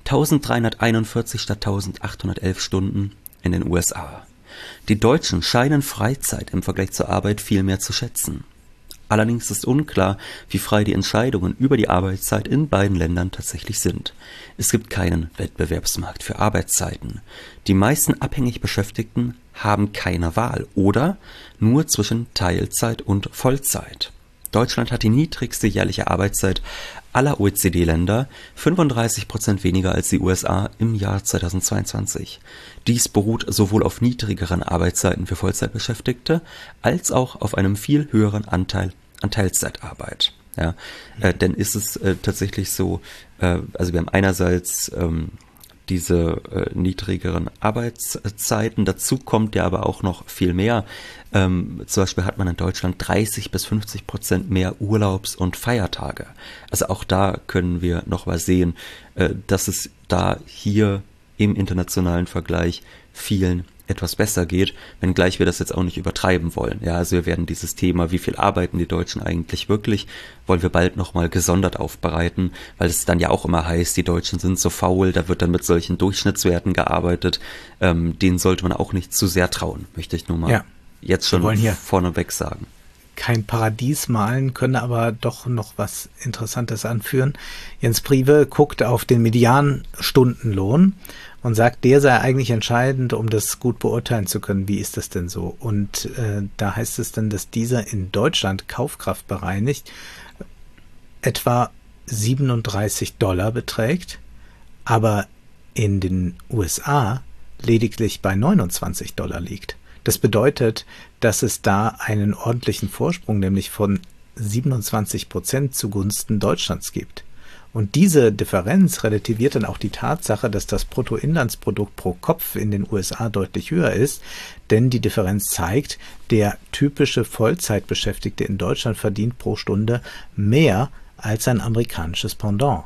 [SPEAKER 2] 1341 statt 1811 Stunden in den USA. Die Deutschen scheinen Freizeit im Vergleich zur Arbeit viel mehr zu schätzen. Allerdings ist unklar, wie frei die Entscheidungen über die Arbeitszeit in beiden Ländern tatsächlich sind. Es gibt keinen Wettbewerbsmarkt für Arbeitszeiten. Die meisten abhängig Beschäftigten haben keine Wahl oder nur zwischen Teilzeit und Vollzeit. Deutschland hat die niedrigste jährliche Arbeitszeit aller OECD-Länder, 35% weniger als die USA im Jahr 2022. Dies beruht sowohl auf niedrigeren Arbeitszeiten für Vollzeitbeschäftigte als auch auf einem viel höheren Anteil an Teilzeitarbeit. Ja, denn ist es tatsächlich so, also wir haben einerseits diese niedrigeren Arbeitszeiten. Dazu kommt ja aber auch noch viel mehr. Zum Beispiel hat man in Deutschland 30-50% mehr Urlaubs- und Feiertage. Also auch da können wir noch mal sehen, dass es da hier im internationalen Vergleich vielen etwas besser geht, wenngleich wir das jetzt auch nicht übertreiben wollen. Ja, also wir werden dieses Thema, wie viel arbeiten die Deutschen eigentlich wirklich, wollen wir bald nochmal gesondert aufbereiten, weil es dann ja auch immer heißt, die Deutschen sind so faul, da wird dann mit solchen Durchschnittswerten gearbeitet. Denen sollte man auch nicht zu sehr trauen, möchte ich nur mal jetzt schon vorneweg sagen.
[SPEAKER 3] Kein Paradies malen, können aber doch noch was Interessantes anführen. Jens Prive guckt auf den Medianstundenlohn und sagt, der sei eigentlich entscheidend, um das gut beurteilen zu können. Wie ist das denn so? Und da heißt es dann, dass dieser in Deutschland kaufkraftbereinigt etwa $37 beträgt, aber in den USA lediglich bei $29 liegt. Das bedeutet, dass es da einen ordentlichen Vorsprung, nämlich von 27% zugunsten Deutschlands gibt. Und diese Differenz relativiert dann auch die Tatsache, dass das Bruttoinlandsprodukt pro Kopf in den USA deutlich höher ist, denn die Differenz zeigt, der typische Vollzeitbeschäftigte in Deutschland verdient pro Stunde mehr als ein amerikanisches Pendant.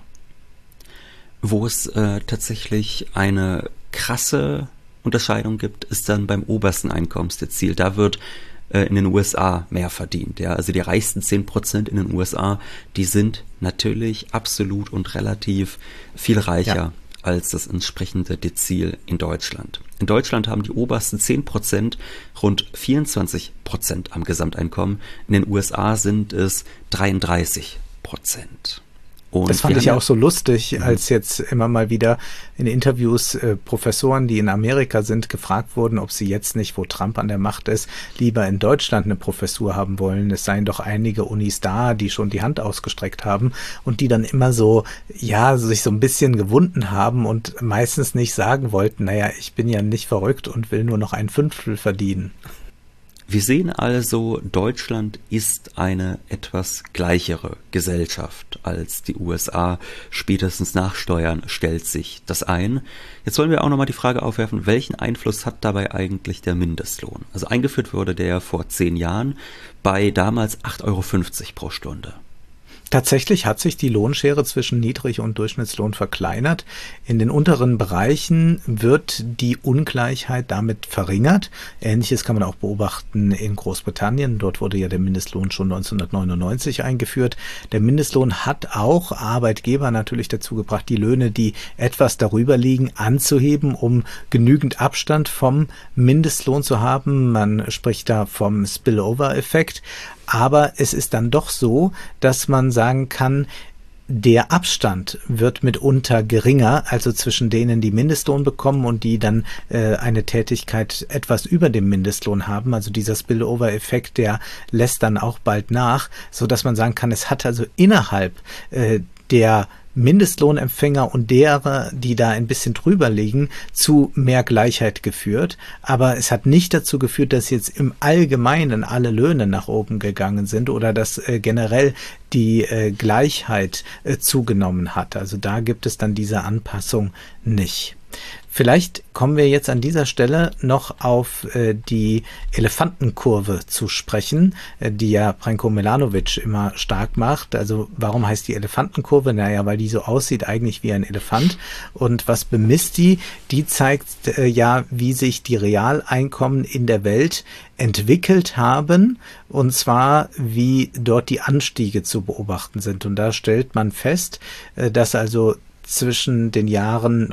[SPEAKER 2] Wo es tatsächlich eine krasse Unterscheidung gibt, ist dann beim obersten Einkommensdezil. Da wird in den USA mehr verdient. Ja, also die reichsten 10% in den USA, die sind natürlich absolut und relativ viel reicher als das entsprechende Dezil in Deutschland. In Deutschland haben die obersten 10% rund 24% am Gesamteinkommen. In den USA sind es 33%. Und
[SPEAKER 3] das fand ich auch so lustig, als jetzt immer mal wieder in Interviews Professoren, die in Amerika sind, gefragt wurden, ob sie jetzt nicht, wo Trump an der Macht ist, lieber in Deutschland eine Professur haben wollen. Es seien doch einige Unis da, die schon die Hand ausgestreckt haben und die dann immer so, ja, sich so ein bisschen gewunden haben und meistens nicht sagen wollten, naja, ich bin ja nicht verrückt und will nur noch ein Fünftel verdienen.
[SPEAKER 2] Wir sehen also, Deutschland ist eine etwas gleichere Gesellschaft als die USA. Spätestens nach Steuern stellt sich das ein. Jetzt wollen wir auch nochmal die Frage aufwerfen, welchen Einfluss hat dabei eigentlich der Mindestlohn? Also eingeführt wurde der vor 10 Jahren bei damals 8,50 Euro pro Stunde.
[SPEAKER 3] Tatsächlich hat sich die Lohnschere zwischen Niedrig- und Durchschnittslohn verkleinert. In den unteren Bereichen wird die Ungleichheit damit verringert. Ähnliches kann man auch beobachten in Großbritannien. Dort wurde ja der Mindestlohn schon 1999 eingeführt. Der Mindestlohn hat auch Arbeitgeber natürlich dazu gebracht, die Löhne, die etwas darüber liegen, anzuheben, um genügend Abstand vom Mindestlohn zu haben. Man spricht da vom Spillover-Effekt. Aber es ist dann doch so, dass man sagen kann, der Abstand wird mitunter geringer, also zwischen denen, die Mindestlohn bekommen und die dann eine Tätigkeit etwas über dem Mindestlohn haben. Also dieser Spillover-Effekt, der lässt dann auch bald nach, so dass man sagen kann, es hat also innerhalb der Mindestlohnempfänger und derer, die da ein bisschen drüber liegen, zu mehr Gleichheit geführt. Aber es hat nicht dazu geführt, dass jetzt im Allgemeinen alle Löhne nach oben gegangen sind oder dass generell die Gleichheit zugenommen hat. Also da gibt es dann diese Anpassung nicht. Vielleicht kommen wir jetzt an dieser Stelle noch auf die Elefantenkurve zu sprechen, die ja Branko Milanovic immer stark macht. Also warum heißt die Elefantenkurve? Naja, weil die so aussieht eigentlich wie ein Elefant. Und was bemisst die? Die zeigt ja, wie sich die Realeinkommen in der Welt entwickelt haben, und zwar wie dort die Anstiege zu beobachten sind. Und da stellt man fest, dass also zwischen den Jahren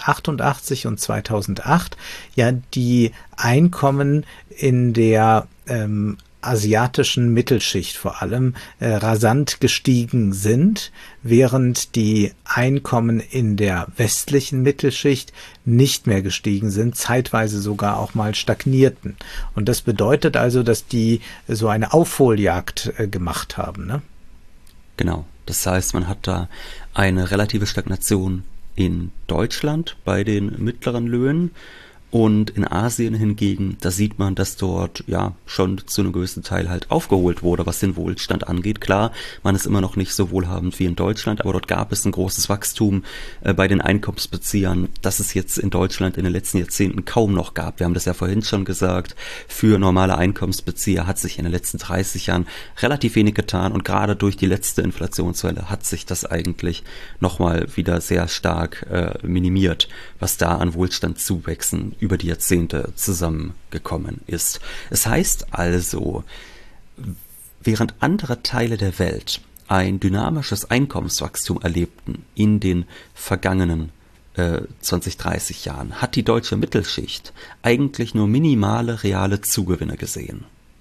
[SPEAKER 3] 1988 und 2008 ja die Einkommen in der asiatischen Mittelschicht vor allem rasant gestiegen sind, während die Einkommen in der westlichen Mittelschicht nicht mehr gestiegen sind, zeitweise sogar auch mal stagnierten. Und das bedeutet also, dass die so eine Aufholjagd gemacht haben, ne?
[SPEAKER 2] Genau. Das heißt, man hat da eine relative Stagnation in Deutschland bei den mittleren Löhnen. Und in Asien hingegen, da sieht man, dass dort ja schon zu einem größten Teil halt aufgeholt wurde, was den Wohlstand angeht. Klar, man ist immer noch nicht so wohlhabend wie in Deutschland, aber dort gab es ein großes Wachstum bei den Einkommensbeziehern, das es jetzt in Deutschland in den letzten Jahrzehnten kaum noch gab. Wir haben das ja vorhin schon gesagt, für normale Einkommensbezieher hat sich in den letzten 30 Jahren relativ wenig getan und gerade durch die letzte Inflationswelle hat sich das eigentlich nochmal wieder sehr stark minimiert, was da an Wohlstandszuwächsen über die Jahrzehnte zusammengekommen ist. Es heißt also, während andere Teile der Welt ein dynamisches Einkommenswachstum erlebten in den vergangenen 20, 30 Jahren, hat die deutsche Mittelschicht eigentlich nur minimale reale Zugewinne gesehen.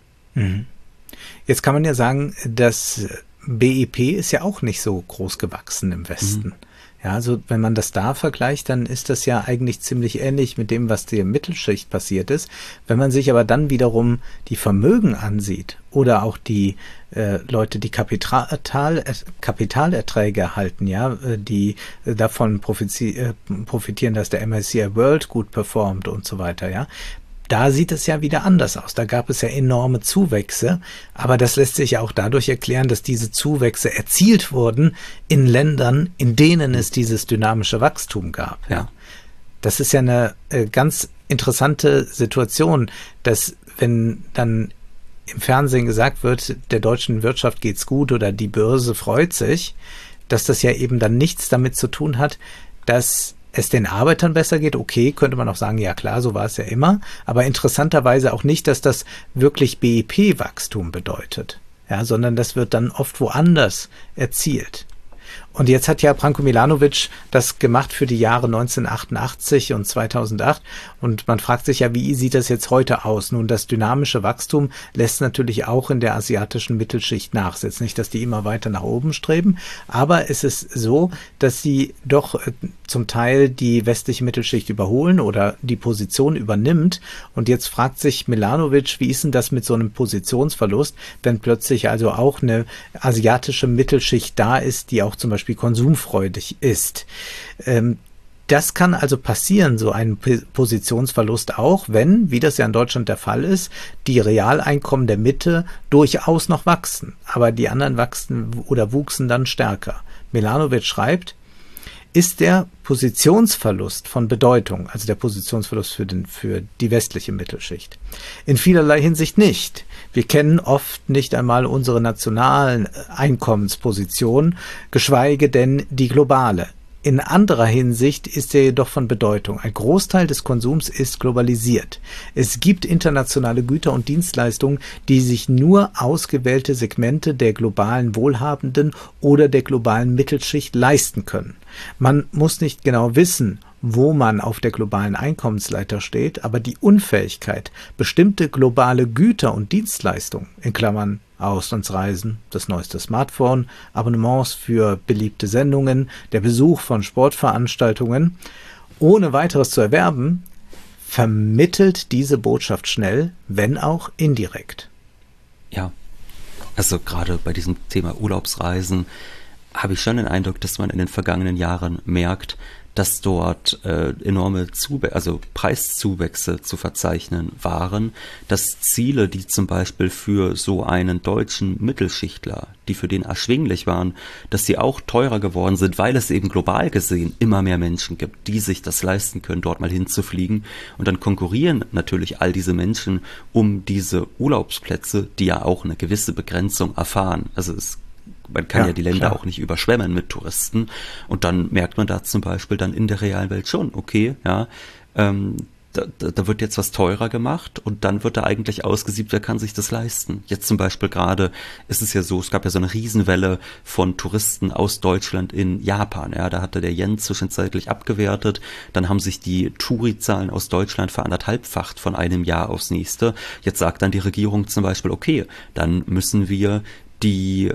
[SPEAKER 3] Jetzt kann man ja sagen, das BIP ist ja auch nicht so groß gewachsen im Westen. Ja, also wenn man das da vergleicht, dann ist das ja eigentlich ziemlich ähnlich mit dem, was der Mittelschicht passiert ist. Wenn man sich aber dann wiederum die Vermögen ansieht oder auch die Leute, die Kapitalerträge erhalten, ja, die davon profitieren, dass der MSCI World gut performt und so weiter, ja. Da sieht es ja wieder anders aus. Da gab es ja enorme Zuwächse, aber das lässt sich ja auch dadurch erklären, dass diese Zuwächse erzielt wurden in Ländern, in denen es dieses dynamische Wachstum gab. Ja. Das ist ja eine ganz interessante Situation, dass wenn dann im Fernsehen gesagt wird, der deutschen Wirtschaft geht's gut oder die Börse freut sich, dass das ja eben dann nichts damit zu tun hat, dass es den Arbeitern besser geht. Okay, könnte man auch sagen, ja klar, so war es ja immer, aber interessanterweise auch nicht, dass das wirklich BIP-Wachstum bedeutet, ja, sondern das wird dann oft woanders erzielt. Und jetzt hat ja Branko Milanovic das gemacht für die Jahre 1988 und 2008. Und man fragt sich ja, wie sieht das jetzt heute aus? Nun, das dynamische Wachstum lässt natürlich auch in der asiatischen Mittelschicht nach. Jetzt nicht, dass die immer weiter nach oben streben, aber es ist so, dass sie doch zum Teil die westliche Mittelschicht überholen oder die Position übernimmt. Und jetzt fragt sich Milanovic, wie ist denn das mit so einem Positionsverlust, wenn plötzlich also auch eine asiatische Mittelschicht da ist, die auch zum Beispiel konsumfreudig ist. Das kann also passieren, so ein Positionsverlust auch, wenn, wie das ja in Deutschland der Fall ist, die Realeinkommen der Mitte durchaus noch wachsen. Aber die anderen wachsen oder wuchsen dann stärker. Milanovic schreibt, ist der Positionsverlust von Bedeutung, also der Positionsverlust für die westliche Mittelschicht? In vielerlei Hinsicht nicht. Wir kennen oft nicht einmal unsere nationalen Einkommenspositionen, geschweige denn die globale. In anderer Hinsicht ist er jedoch von Bedeutung. Ein Großteil des Konsums ist globalisiert. Es gibt internationale Güter und Dienstleistungen, die sich nur ausgewählte Segmente der globalen Wohlhabenden oder der globalen Mittelschicht leisten können. Man muss nicht genau wissen, wo man auf der globalen Einkommensleiter steht, aber die Unfähigkeit, bestimmte globale Güter und Dienstleistungen, in Klammern Auslandsreisen, das neueste Smartphone, Abonnements für beliebte Sendungen, der Besuch von Sportveranstaltungen, ohne weiteres zu erwerben, vermittelt diese Botschaft schnell, wenn auch indirekt.
[SPEAKER 2] Ja, also gerade bei diesem Thema Urlaubsreisen habe ich schon den Eindruck, dass man in den vergangenen Jahren merkt, dass dort enorme Preiszuwächse zu verzeichnen waren, dass Ziele, die zum Beispiel für so einen deutschen Mittelschichtler, die für den erschwinglich waren, dass sie auch teurer geworden sind, weil es eben global gesehen immer mehr Menschen gibt, die sich das leisten können, dort mal hinzufliegen. Und dann konkurrieren natürlich all diese Menschen um diese Urlaubsplätze, die ja auch eine gewisse Begrenzung erfahren. Also man kann ja die Länder auch nicht überschwemmen mit Touristen, und dann merkt man da zum Beispiel dann in der realen Welt schon, okay, ja, da wird jetzt was teurer gemacht und dann wird da eigentlich ausgesiebt, wer kann sich das leisten. Jetzt zum Beispiel gerade ist es ja so, es gab ja so eine Riesenwelle von Touristen aus Deutschland in Japan, ja, da hatte der Yen zwischenzeitlich abgewertet, dann haben sich die Touri-Zahlen aus Deutschland veranderthalbfacht von einem Jahr aufs nächste. Jetzt sagt dann die Regierung zum Beispiel, okay, dann müssen wir die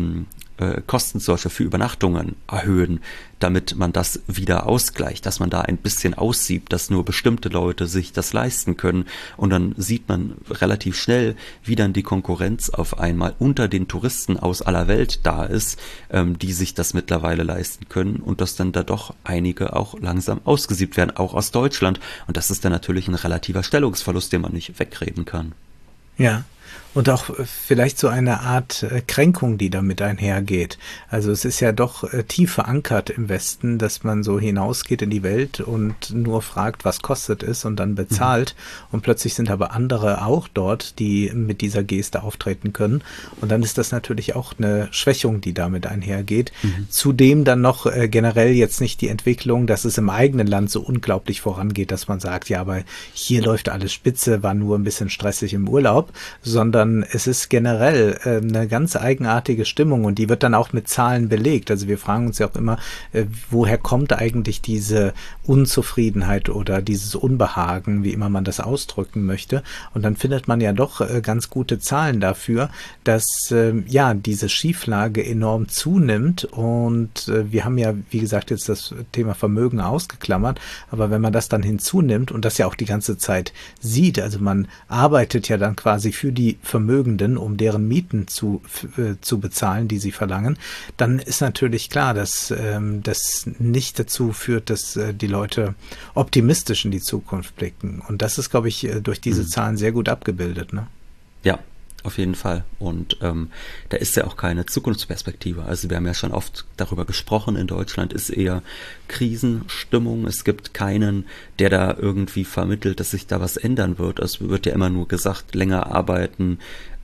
[SPEAKER 2] Kosten solcher für Übernachtungen erhöhen, damit man das wieder ausgleicht, dass man da ein bisschen aussiebt, dass nur bestimmte Leute sich das leisten können. Und dann sieht man relativ schnell, wie dann die Konkurrenz auf einmal unter den Touristen aus aller Welt da ist, die sich das mittlerweile leisten können, und dass dann da doch einige auch langsam ausgesiebt werden, auch aus Deutschland. Und das ist dann natürlich ein relativer Stellungsverlust, den man nicht wegreden kann.
[SPEAKER 3] Ja. Und auch vielleicht so eine Art Kränkung, die damit einhergeht. Also es ist ja doch tief verankert im Westen, dass man so hinausgeht in die Welt und nur fragt, was kostet es, und dann bezahlt. Und plötzlich sind aber andere auch dort, die mit dieser Geste auftreten können. Und dann ist das natürlich auch eine Schwächung, die damit einhergeht. Zudem dann noch generell jetzt nicht die Entwicklung, dass es im eigenen Land so unglaublich vorangeht, dass man sagt, ja, aber hier läuft alles spitze, war nur ein bisschen stressig im Urlaub, sondern es ist generell eine ganz eigenartige Stimmung, und die wird dann auch mit Zahlen belegt. Also wir fragen uns ja auch immer, woher kommt eigentlich diese Unzufriedenheit oder dieses Unbehagen, wie immer man das ausdrücken möchte. Und dann findet man ja doch ganz gute Zahlen dafür, dass diese Schieflage enorm zunimmt. Und wir haben ja, wie gesagt, jetzt das Thema Vermögen ausgeklammert, aber wenn man das dann hinzunimmt und das ja auch die ganze Zeit sieht, also man arbeitet ja dann quasi für die Vermögenden, um deren Mieten zu bezahlen, die sie verlangen, dann ist natürlich klar, dass das nicht dazu führt, dass die Leute optimistisch in die Zukunft blicken. Und das ist, glaube ich, durch diese Zahlen sehr gut abgebildet, ne?
[SPEAKER 2] Ja, auf jeden Fall. Und da ist ja auch keine Zukunftsperspektive. Also wir haben ja schon oft darüber gesprochen, in Deutschland ist eher Krisenstimmung. Es gibt keinen, der da irgendwie vermittelt, dass sich da was ändern wird. Es wird ja immer nur gesagt, länger arbeiten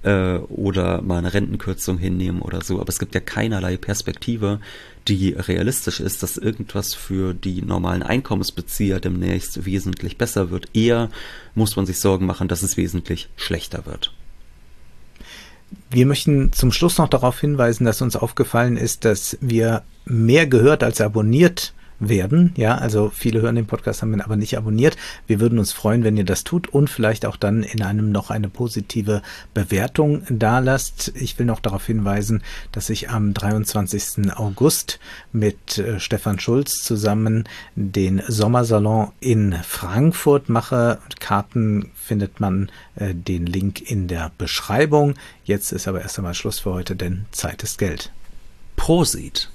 [SPEAKER 2] oder mal eine Rentenkürzung hinnehmen oder so. Aber es gibt ja keinerlei Perspektive, die realistisch ist, dass irgendwas für die normalen Einkommensbezieher demnächst wesentlich besser wird. Eher muss man sich Sorgen machen, dass es wesentlich schlechter wird.
[SPEAKER 3] Wir möchten zum Schluss noch darauf hinweisen, dass uns aufgefallen ist, dass wir mehr gehört als abonniert werden. Ja, also viele hören den Podcast, haben ihn aber nicht abonniert. Wir würden uns freuen, wenn ihr das tut und vielleicht auch dann in einem noch eine positive Bewertung dalasst. Ich will noch darauf hinweisen, dass ich am 23. August mit Stefan Schulz zusammen den Sommersalon in Frankfurt mache. Karten findet man den Link in der Beschreibung. Jetzt ist aber erst einmal Schluss für heute, denn Zeit ist Geld.
[SPEAKER 2] Prosit!